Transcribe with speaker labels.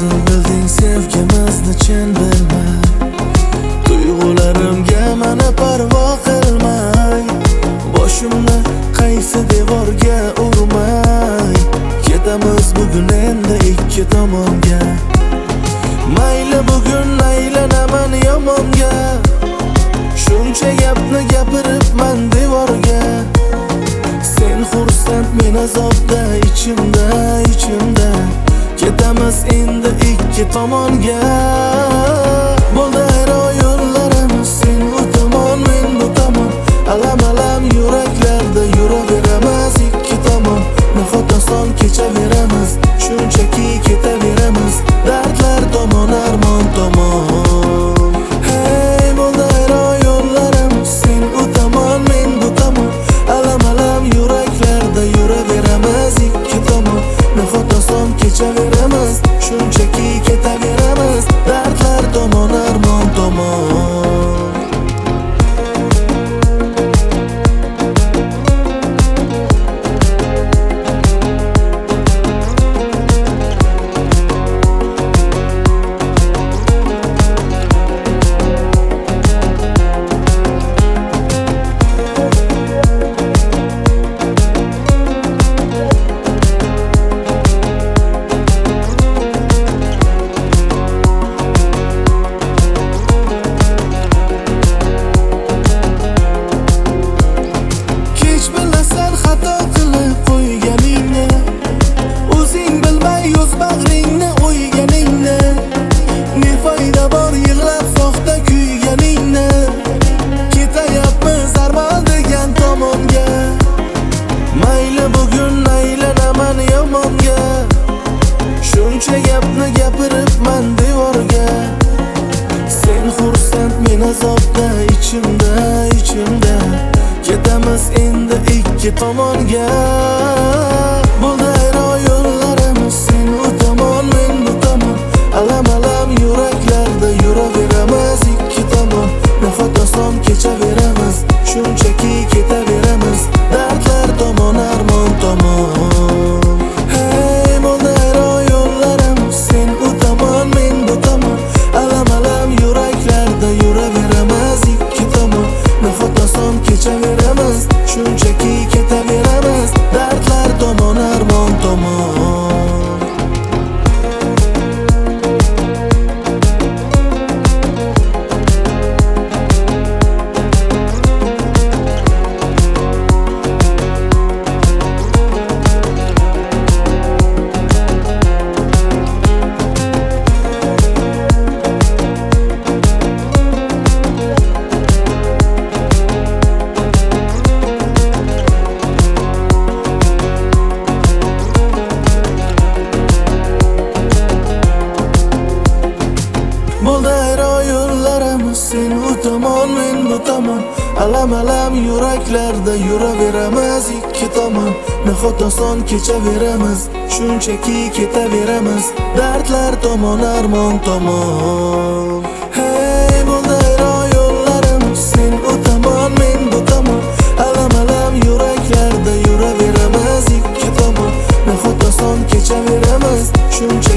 Speaker 1: Nasıl bilding sevgimizni chin bilmay, tuyg'ularimga mana parvo qilmay, boshimni qaysi devorga urmay, ketamiz bugun endi ikki tomonga. Mayli bugun aylanaman yomonga, shuncha gapni gapiribman devorga. Sen xursand, men azobda, ichimda ketamiz endi ikki tomonga. Bo'ldi ayro yo'llarimiz, sen u tomon, men bu tomon. Alam yuraklarda yuraveramiz ikki tomon. Nahot oson kechaveramiz, shunchaki ketaveramiz. Dardlar tomon, armon tomon. Hey, bo'ldi ayro yo'llarimiz, sen u tomon, men bu tomon. Alam yuraklarda yuraveramiz ikki tomon. Nahot oson kechaveramiz, shunchaki ketaveramiz. Dardlar tomon, armon tomon. Shuncha gapni gapiribman devorga. Sen xursand, men azobda, ichimda ketamiz endi ikki tomonga. Bo'ldi ayro yo'llarimiz, sen u tomon, men bu tomon. Alam yuraklarda yuraveramiz ikki tomon. Nahot oson kechaveramiz, shunchaki ketaveramiz. Dardlar tomon, armon tomon. Hey, bo'ldi ayro yo'llarimiz, sen u tomon, men bu tomon. Alam yuraklarda yuraveramiz ikki tomon. Nahot oson kechaveramiz, shunchaki ketaveramiz. Dardlar tomon, armon tomon. Bo'ldi ayro yo'llarimiz, sen u tomon, men bu tomon. Alam yuraklarda yuraveramiz ikki tomon. Nahot oson kechaveramiz, shunchaki ketaveramiz. Dardlar tomon, armon tomon. Hey, bo'ldi ayro yo'llarimiz, sen u tomon, men bu tomon. Alam yuraklarda yuraveramiz ikki tomon. Nahot oson kechaveramiz, shuncha